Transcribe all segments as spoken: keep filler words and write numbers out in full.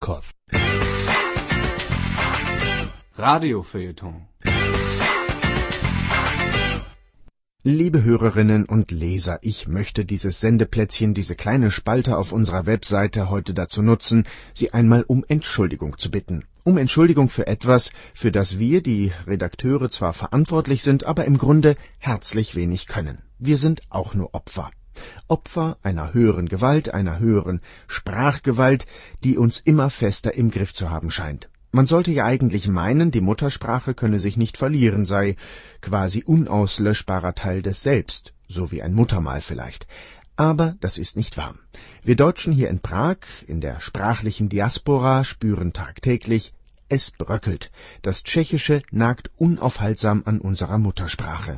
Tschitschikow. Radiofeuilleton. Liebe Hörerinnen und Leser, ich möchte dieses Sendeplätzchen, diese kleine Spalte auf unserer Webseite heute dazu nutzen, Sie einmal um Entschuldigung zu bitten. Um Entschuldigung für etwas, für das wir, die Redakteure, zwar verantwortlich sind, aber im Grunde herzlich wenig können. Wir sind auch nur Opfer. Opfer einer höheren Gewalt, einer höheren Sprachgewalt, die uns immer fester im Griff zu haben scheint. Man sollte ja eigentlich meinen, die Muttersprache könne sich nicht verlieren, sei quasi unauslöschbarer Teil des Selbst, so wie ein Muttermal vielleicht. Aber das ist nicht wahr. Wir Deutschen hier in Prag, in der sprachlichen Diaspora, spüren tagtäglich, es bröckelt. Das Tschechische nagt unaufhaltsam an unserer Muttersprache.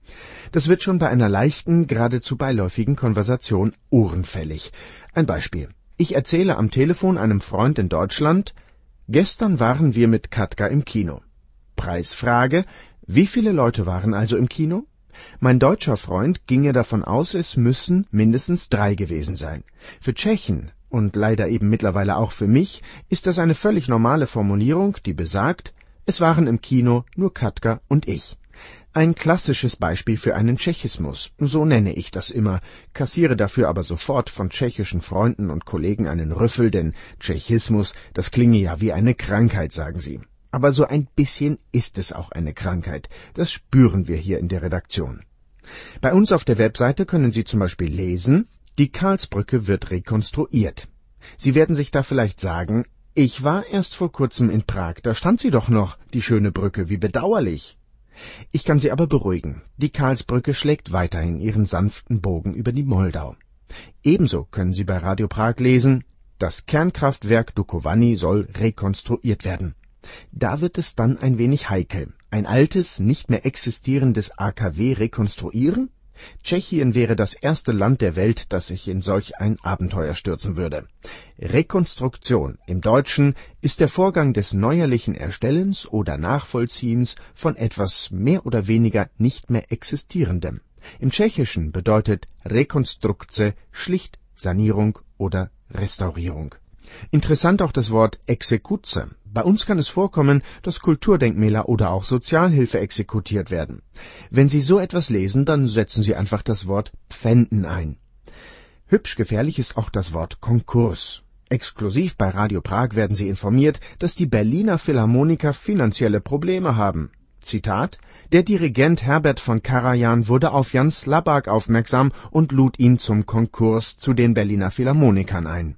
Das wird schon bei einer leichten, geradezu beiläufigen Konversation ohrenfällig. Ein Beispiel. Ich erzähle am Telefon einem Freund in Deutschland: Gestern waren wir mit Katka im Kino. Preisfrage: Wie viele Leute waren also im Kino? Mein deutscher Freund ginge davon aus, es müssen mindestens drei gewesen sein. Für Tschechen und leider eben mittlerweile auch für mich ist das eine völlig normale Formulierung, die besagt, es waren im Kino nur Katka und ich. Ein klassisches Beispiel für einen Tschechismus, so nenne ich das immer, kassiere dafür aber sofort von tschechischen Freunden und Kollegen einen Rüffel, denn Tschechismus, das klinge ja wie eine Krankheit, sagen sie. Aber so ein bisschen ist es auch eine Krankheit, das spüren wir hier in der Redaktion. Bei uns auf der Webseite können Sie zum Beispiel lesen, die Karlsbrücke wird rekonstruiert. Sie werden sich da vielleicht sagen, ich war erst vor kurzem in Prag, da stand sie doch noch, die schöne Brücke, wie bedauerlich. Ich kann Sie aber beruhigen, die Karlsbrücke schlägt weiterhin ihren sanften Bogen über die Moldau. Ebenso können Sie bei Radio Prag lesen, das Kernkraftwerk Dukovany soll rekonstruiert werden. Da wird es dann ein wenig heikel. Ein altes, nicht mehr existierendes A K W rekonstruieren? Tschechien wäre das erste Land der Welt, das sich in solch ein Abenteuer stürzen würde. Rekonstruktion im Deutschen ist der Vorgang des neuerlichen Erstellens oder Nachvollziehens von etwas mehr oder weniger nicht mehr Existierendem. Im Tschechischen bedeutet Rekonstrukce schlicht Sanierung oder Restaurierung. Interessant auch das Wort Exekuze. Bei uns kann es vorkommen, dass Kulturdenkmäler oder auch Sozialhilfe exekutiert werden. Wenn Sie so etwas lesen, dann setzen Sie einfach das Wort pfänden ein. Hübsch gefährlich ist auch das Wort Konkurs. Exklusiv bei Radio Prag werden Sie informiert, dass die Berliner Philharmoniker finanzielle Probleme haben. Zitat: Der Dirigent Herbert von Karajan wurde auf Jan Slabak aufmerksam und lud ihn zum Konkurs zu den Berliner Philharmonikern ein.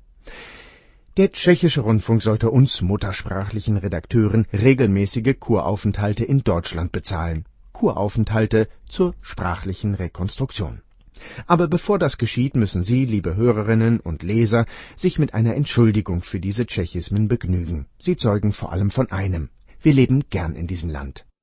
Der tschechische Rundfunk sollte uns muttersprachlichen Redakteuren regelmäßige Kuraufenthalte in Deutschland bezahlen. Kuraufenthalte zur sprachlichen Rekonstruktion. Aber bevor das geschieht, müssen Sie, liebe Hörerinnen und Leser, sich mit einer Entschuldigung für diese Tschechismen begnügen. Sie zeugen vor allem von einem: Wir leben gern in diesem Land.